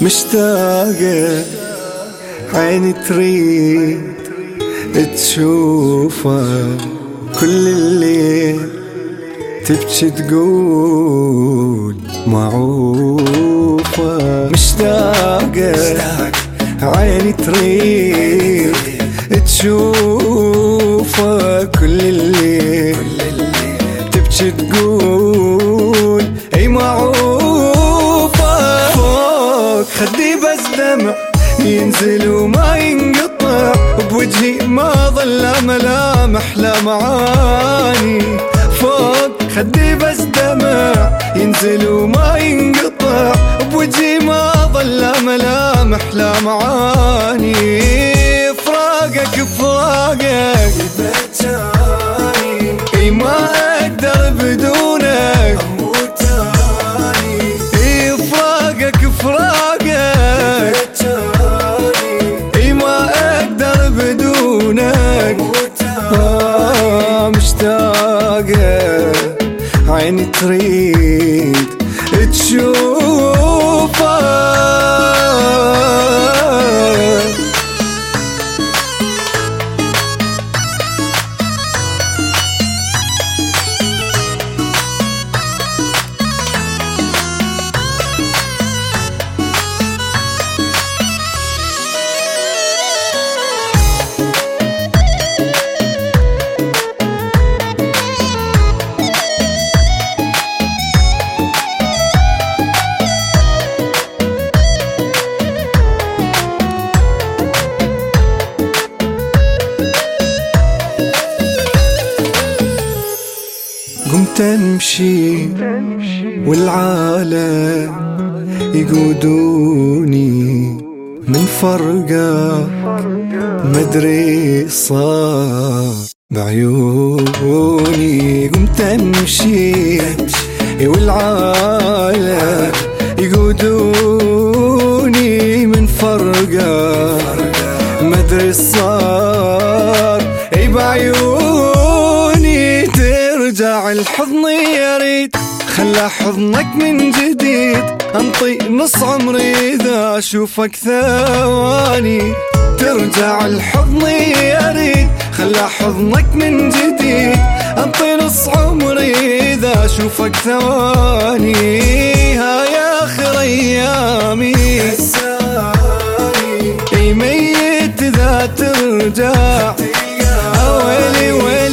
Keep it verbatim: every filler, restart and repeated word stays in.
مشتاقة عيني تريد تشوفه كل الليل، تبكي تقول معروفة. مشتاقة عيني تريد تشوفه كل الليل، تبكي تقول اي معروفة. فوق خدي بس دمع ينزل وما ينقطع، بوجهي ما ظل ملامح لا معاني. فوق خدي بس دمع ينزل وما ينقطع، بوجهي ما ظل ملامح لا معاني. فراقك فراقك بتاني، اي ما اقدر بدونك اموت تاني. اي فراقك فراقك بتاني، اي ما اقدر بدونك آه. مشتاقة عيني تريد تشوفه. قمت امشي والعالم يقودوني من فرقة، مدري صار بعيوني. قمت امشي والعالم يقودوني من فرقة، مدري صار اي بعيوني. ترجع الحضن يريد خلى حضنك من جديد، انطي نص عمري اذا اشوفك ثواني. ترجع الحضن يريد خلى حضنك من جديد، انطي نص عمري اذا اشوفك ثواني. هاي اخر ايامي اي ميت اذا ترجع، ويلي ويلي